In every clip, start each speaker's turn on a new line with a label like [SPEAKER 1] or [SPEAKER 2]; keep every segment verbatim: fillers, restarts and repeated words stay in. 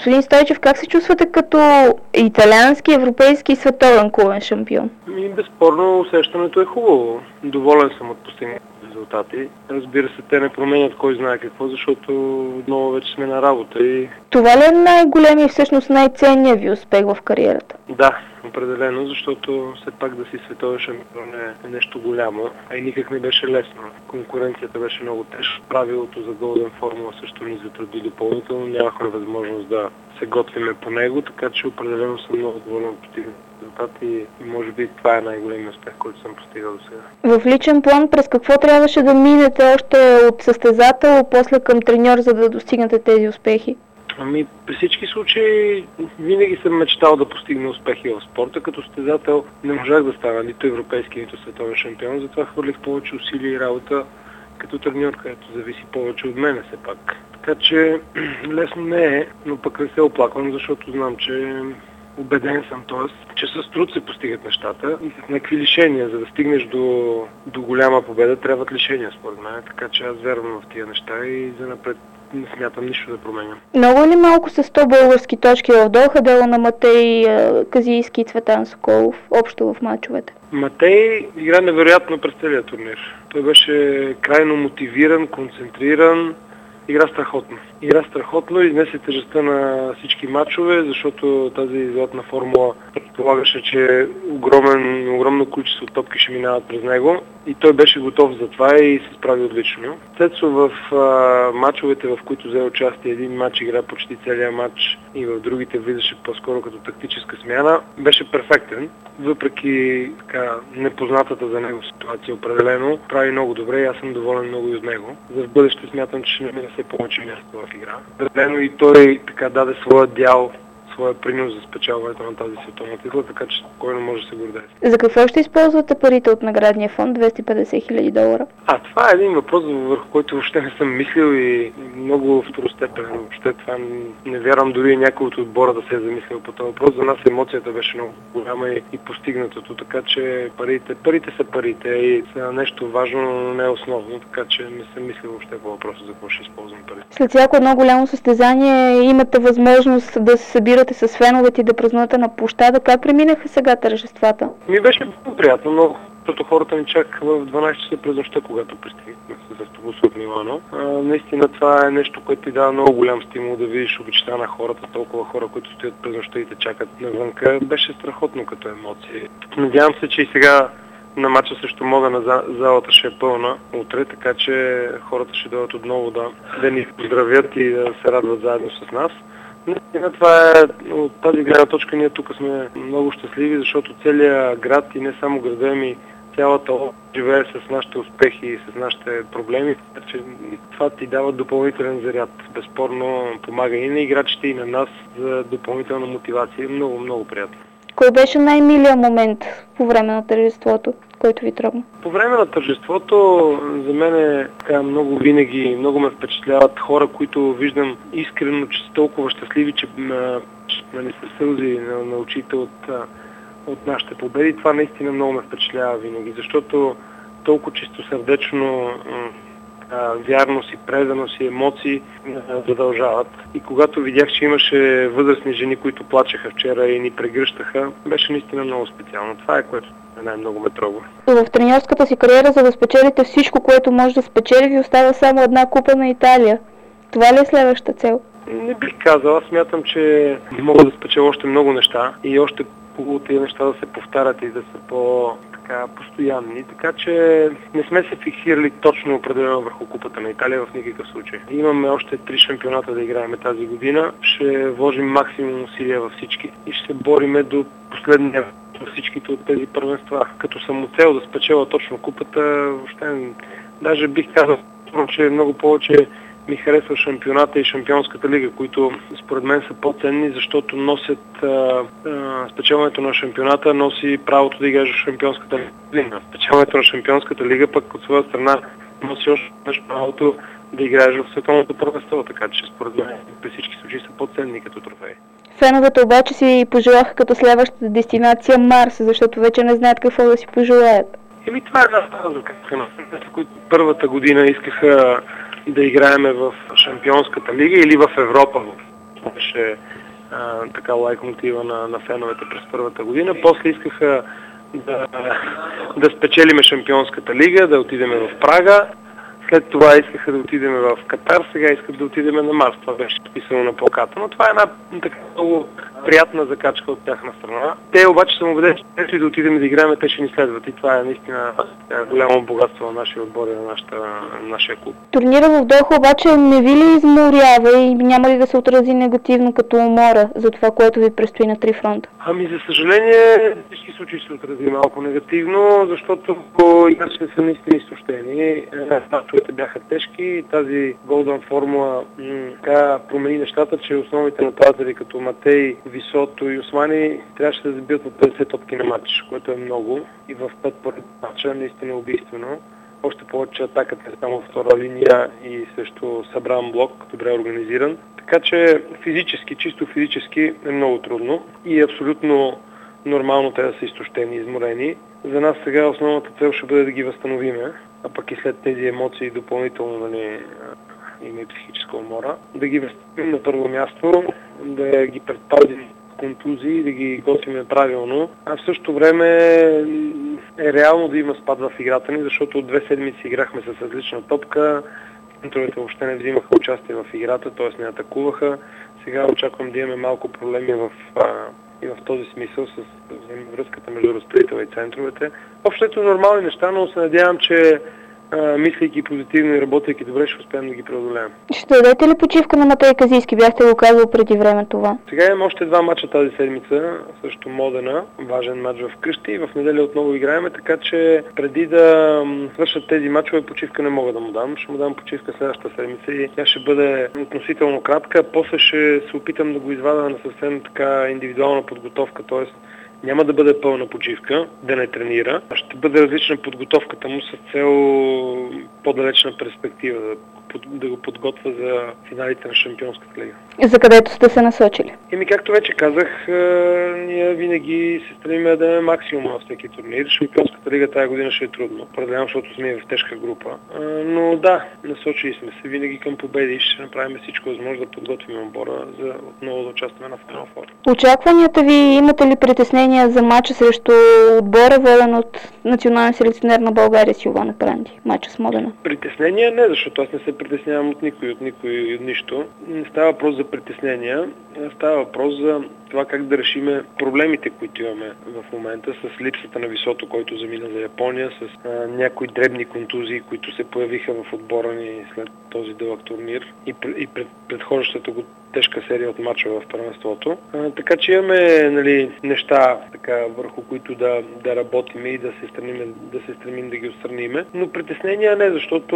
[SPEAKER 1] Господин Стойчев, как се чувствате като италиански, европейски и световен клубен шампион?
[SPEAKER 2] И безспорно усещането е хубаво. Доволен съм от постигнатите резултати. Разбира се, те не променят кой знае какво, защото отново вече сме на работа и...
[SPEAKER 1] Това ли е най-големия и всъщност най-ценният ви успех в кариерата?
[SPEAKER 2] Да, определено, защото все пак да си световен шампион е нещо голямо, а и никак не беше лесно. Конкуренцията беше много тежка. Правилото за Голден Формула също ни затруди допълнително. Нямахме възможност да се готвиме по него, така че определено съм много доволен от постигнатите резултати и може би това е най-големият успех, който съм постигал до сега.
[SPEAKER 1] В личен план през какво трябваше да минете още от състезател, после към треньор, за да достигнете тези успехи?
[SPEAKER 2] Ами, при всички случаи винаги съм мечтал да постигна успехи в спорта. Като състезател не можах да стана нито европейски, нито световен шампион, затова хвърлих повече усилия и работа като треньор, където зависи повече от мене все пак. Така че лесно не е, но пък не се оплаквам, защото знам, че убеден съм, т.е. че с труд се постигат нещата и с някакви лишения. За да стигнеш до, до голяма победа, трябват лишения, според мен. Така че аз вярвам в тия неща и занапред не смятам нищо да променям.
[SPEAKER 1] Много ли малко са сто български точки в Доха, дело на Матей Казийски и Цветан Соколов, общо в мачовете?
[SPEAKER 2] Матей игра невероятно през целия турнир. Той беше крайно мотивиран, концентриран, игра страхотно. Игра страхотно, изнесе тежестта на всички матчове, защото тази златна формула предполагаше, че огромен, огромно количество топки ще минават през него и той беше готов за това и се справи отлично. Цецо в а, матчовете, в които взе участие, един матч игра почти целия матч и в другите влизаше по-скоро като тактическа смяна, беше перфектен. Въпреки така, непознатата за него ситуация определено, прави много добре и аз съм доволен много и от него. За в бъдеще смятам, че ще намира все повече място в игра. Определено и той така даде своя дял, своя принос за спечелването на тази световна титла, така че спокойно може да се гордее.
[SPEAKER 1] За какво ще използвате парите от наградния фонд двеста и петдесет хиляди долара?
[SPEAKER 2] А, това е един въпрос, върху който въобще не съм мислил и много второстепенен. Въобще това не вярвам дори някой от отбора да се е замислил по този въпрос. За нас емоцията беше много голяма и, и постигнатото, така че парите, парите са парите и са нещо важно, но не е основно, така че не съм мислил въобще по въпроса за какво ще използвам парите.
[SPEAKER 1] След всяко едно голямо състезание имате възможност да се събирате с феновете и да празнувате на площада. Как преминаха сега тържествата?
[SPEAKER 2] Ми беше много приятно, но защото хората ни чак в дванайсет часа през нощта, когато пристигнахме с автобуса от Милано. А, наистина това е нещо, което ти дава много голям стимул да видиш обичта на хората, толкова хора, които стоят през нощта и те чакат навънка. Беше страхотно като емоции. Надявам се, че и сега на матча срещу Модена залата ще е пълна утре, така че хората ще дойдат отново да, да ни поздравят и да се радват заедно с нас. Наистина това е, от тази гледна точка ние тук сме много щастливи, защото целият град и не само града ми, цялата област живее с нашите успехи и с нашите проблеми, така че това ти дава допълнителен заряд. Безспорно помага и на играчите, и на нас за допълнителна мотивация. Много, много приятно.
[SPEAKER 1] Кой беше най-милият момент по време на тържеството, който ви трогна? По
[SPEAKER 2] време на тържеството за мен е така много винаги, много ме впечатляват хора, които виждам искрено, че са толкова щастливи, че нали, са сълзи на, на очите от, от нашите победи. Това наистина много ме впечатлява винаги, защото толкова чистосърдечно вярност и преданост и емоции задължават. И когато видях, че имаше възрастни жени, които плачеха вчера и ни прегръщаха, беше наистина много специално. Това е което най-много ме трогва.
[SPEAKER 1] В треньорската си кариера, за да спечелите всичко, което може да спечели, ви остава само една купа на Италия. Това ли е следващата цел?
[SPEAKER 2] Не бих казал. Аз смятам, че мога да спечеля още много неща и още хубаво тези неща да се повтарят и да са по така постоянни, така че не сме се фиксирали точно определено върху купата на Италия в никакъв случай. Имаме още три шампионата да играем тази година, ще вложим максимум усилия във всички и ще се бориме до последния във всичките от тези първенства. Като самоцел да спечеля точно купата, въобще даже бих казал, че много повече ми харесва шампионата и шампионската лига, които според мен са по-ценни, защото носят а, а, спечелването на шампионата носи правото да играеш в шампионската лига. Спечелването на шампионската лига пък от своя страна носи още правото да играеш в световното първенство, така че според мен при всички случаи са по-ценни като трофеи.
[SPEAKER 1] Феновете обаче си пожелаха като следващата дестинация Марс, защото вече не знаят какво да си пожелаят.
[SPEAKER 2] Еми това е една разлика. Които първата година искаха да играеме в Шампионската лига или в Европа, в беше а, така лайк мотива на, на феновете през първата година. После искаха да, да спечелиме Шампионската лига, да отидем в Прага. След това искаха да отидем в Катар, сега искат да отидем на Марс. Това беше написано на плаката, но това е една така много приятна закачка от тяхна страна. Те обаче са убедени, че если да отидем да играем, те ще ни следват и това е наистина голямо богатство на нашия отбор и на, нашата, на нашия клуб.
[SPEAKER 1] Турнира в Доха обаче не ви ли изморява и няма ли да се отрази негативно като умора за това, което ви предстои на три фронта?
[SPEAKER 2] Ами за съжаление всички случаи се отрази малко негативно, защото играчите са наистина изтощени. Мачовете бяха тежки и тази голден формула м- така промени нещата, че основните нападатели като Матей, Висото и Османи трябваше да забият от петдесет топки на матч, което е много и в пет поред матча наистина убийствено. Още повече атаката е само втора линия и също събран блок, добре организиран. Така че физически, чисто физически е много трудно и е абсолютно нормално те да са изтощени, изморени. За нас сега основната цел ще бъде да ги възстановиме, а пък и след тези емоции допълнително, нали, има и психическа умора. Да ги възстановим на първо място, да ги предпазим контузии, да ги готвиме правилно, а в същото време е реално да има спад в играта ни, защото от две седмици играхме с различна топка, центровете въобще не взимаха участие в играта, т.е. не атакуваха. Сега очаквам да имаме малко проблеми в, а, и в този смисъл с връзката между разпределителя и центровете. Общото нормални неща, но се надявам, че а, мислейки позитивно и работейки добре, ще успеем да ги преодолеем.
[SPEAKER 1] Ще дадете ли почивка на Матей Казийски? Бяхте го казал преди време това.
[SPEAKER 2] Сега имаме още два мача тази седмица, също Модена, важен мач в къщи и в неделя отново играеме, така че преди да свършат тези мачове почивка не мога да му дам. Ще му дам почивка следващата седмица и тя ще бъде относително кратка. После ще се опитам да го извада на съвсем така индивидуална подготовка, т.е. няма да бъде пълна почивка, да не тренира. Ще бъде различна подготовката му с цел по-далечна перспектива, да го подготвя за финалите на Шампионската лига.
[SPEAKER 1] За където сте се насочили?
[SPEAKER 2] Еми, както вече казах, ние винаги се стремим да дадем максимум на всеки турнир. Шампионската лига тази година ще е трудно, определено, защото сме в тежка група. Но да, насочили сме се винаги към победи и ще направим всичко възможно да подготвим отбора за отново да участваме на Final Four.
[SPEAKER 1] Очакванията ви, имате ли притеснения за мача срещу отбора, воден от национален селекционер на България Силвана Пранди, мача с Модена?
[SPEAKER 2] Притеснения не, защото аз не се притеснявам от никой, от никой и от нищо. Не става въпрос за притеснения, става въпрос за това как да решиме проблемите, които имаме в момента с липсата на Висото, който замина за Япония, с а, някои дребни контузии, които се появиха в отбора ни след този дълъг турнир и, и пред, предхождащата го тежка серия от мача в първенството. А, така че имаме, нали, неща, така, върху които да, да работим и да се стремим да, се стремим да ги отстраниме. Но притеснения не, защото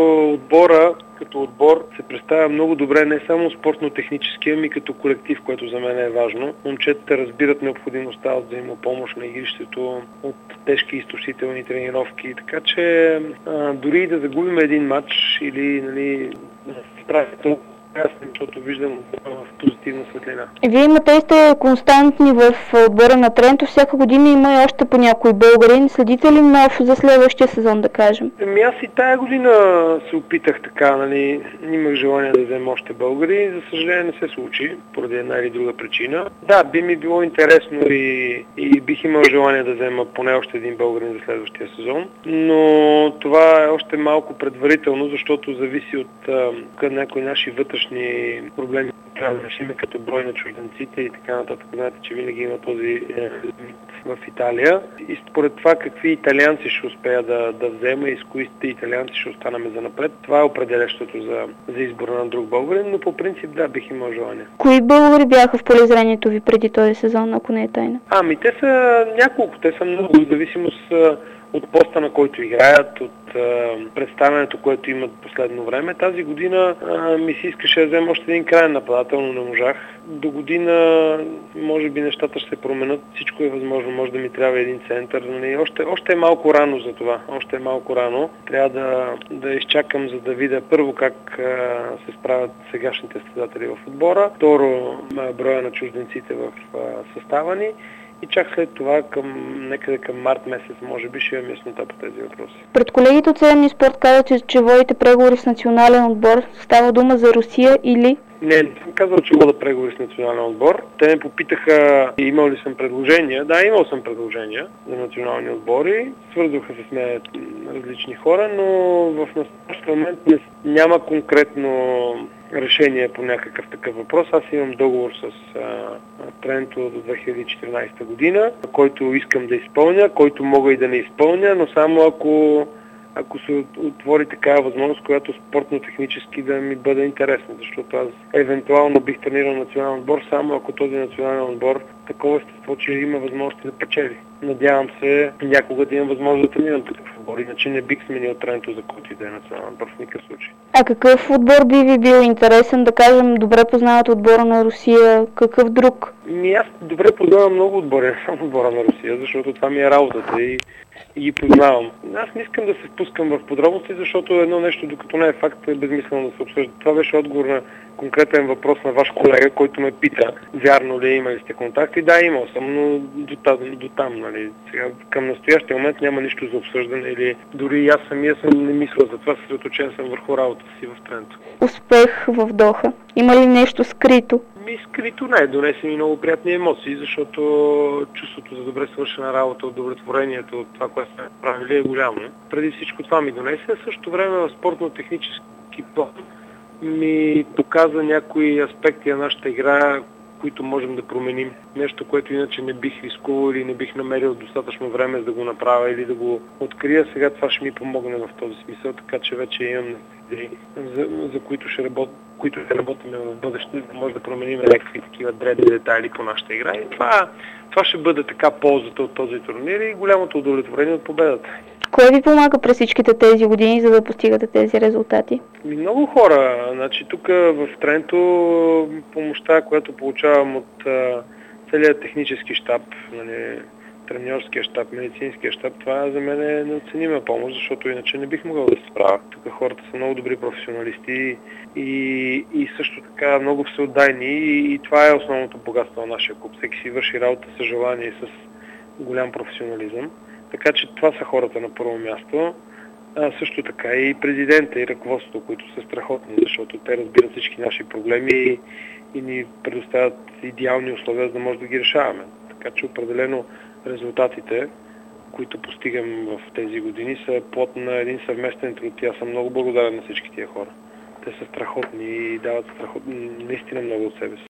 [SPEAKER 2] отбора като отбор се представя много добре не само спортно-технически, ами като колектив, което за мен е важно. Момчетата разбират необходимостта от взаимопомощ на игрището, от тежки изтощителни тренировки, така че а, дори да загубим един матч или, нали, правилно, защото виждам в позитивна светлина.
[SPEAKER 1] Вие имате и сте константни в отбора на Тренто. Всяка година има и още по някой българин. Следите ли нов за следващия сезон, да кажем?
[SPEAKER 2] Ами аз и тая година се опитах така, нали, имах желание да взема още българи. За съжаление не се случи, поради една или друга причина. Да, би ми било интересно и, и бих имал желание да взема поне още един българин за следващия сезон. Но това е още малко предварително, защото зависи от а, някои наши вътрешни проблеми, трябва да решим като брой на чужденците и така нататък. Знаете, че винаги има този е, в Италия. И според това какви италианци ще успея да, да взема и с кои италианци ще останаме за напред, това е определящото за, за избора на друг българин, но по принцип да, бих имал желание.
[SPEAKER 1] Кои българи бяха в полезрението ви преди този сезон, ако не е тайна?
[SPEAKER 2] Ами те са няколко, те са много, в зависимост от поста, на който играят, от а, представянето, което имат последно време. Тази година а, ми се искаше да взема още един крайен нападател, но не можах. До година може би нещата ще се променят, всичко е възможно, може да ми трябва един център. Нали? Още, още е малко рано за това, още е малко рано. Трябва да, да изчакам, за да видя първо как а, се справят сегашните състезатели в отбора, второ броя на чужденците в а, състава ни. И чак след това, към, некъде към март месец, може би ще имам яснота по тези въпроси.
[SPEAKER 1] Пред колегите от Седем спорт казват, че, че водите преговори с национален отбор. Става дума за Русия или?
[SPEAKER 2] Не, не съм казал, че мога да преговори с националния отбор. Те ме попитаха имал ли съм предложения. Да, имал съм предложения за национални отбори. Свързваха се с мен различни хора, но в настоящия момент не, няма конкретно решение по някакъв такъв въпрос. Аз имам договор с а, Тренто до две хиляди и четиринадесета година, който искам да изпълня, който мога и да не изпълня, но само ако ако се отвори такава възможност, която спортно-технически да ми бъде интересна, защото аз евентуално бих тренирал национален отбор, само ако този национален отбор такова естество, че има възможности да печели. Надявам се някога да имам възможност да тренирам такъв отбор, иначе не бих сменил Тренто за който и да е национален отбор в никакъв случай.
[SPEAKER 1] А какъв отбор би ви бил интересен, да кажем, добре познават отбора на Русия, какъв друг?
[SPEAKER 2] Ми аз добре познавам много отбори, не само отбора на Русия, защото това ми е работата и и ги познавам. Аз не искам да се впускам в подробности, защото едно нещо, докато не е факт, е безмислено да се обсъжда. Това беше отговор на конкретен въпрос на ваш колега, който ме пита, вярно ли имали сте контакти. Да, имал съм, но до там, до там нали. Сега, към настоящия момент няма нищо за обсъждане или дори и аз самия съм не мисля за това, съсредоточен съм върху работата си в Тренто.
[SPEAKER 1] Успех в Доха. Има ли нещо скрито?
[SPEAKER 2] Ми скрито не, донесе ми много приятни емоции, защото чувството за добре свършена работа, удовлетворението от това, което сме правили е голямо. Преди всичко това ми донесе, а също време в спортно-технически план ми показа някои аспекти на нашата игра, които можем да променим. Нещо, което иначе не бих рискувал или не бих намерил достатъчно време за да го направя или да го открия. Сега това ще ми помогне в този смисъл, така че вече имам идеи, за, за които ще работя, които ще работим в бъдеще, да може да променим някакви такива дребни детайли по нашата игра. И това, това ще бъде така ползата от този турнир и голямото удовлетворение от победата.
[SPEAKER 1] Кой ви помага през всичките тези години, за да постигате тези резултати?
[SPEAKER 2] Много хора. Значи, тук в Тренто помощта, която получавам от а, целият технически щаб, нали, треньорския щаб, медицинския щаб, това за мен е неоценима помощ, защото иначе не бих могъл да се справя. Тук хората са много добри професионалисти и, и също така много всеотдайни и, и това е основното богатство на нашия клуб. Всеки си върши работа с желание и с голям професионализъм. Така че това са хората на първо място. А, също така и президента и ръководството, които са страхотни, защото те разбират всички наши проблеми и, и ни предоставят идеални условия, за да може да ги решаваме. Така че определено резултатите, които постигам в тези години, са плод на един съвместен труд. И аз съм много благодарен на всички тия хора. Те са страхотни и дават страхотни, наистина много от себе си.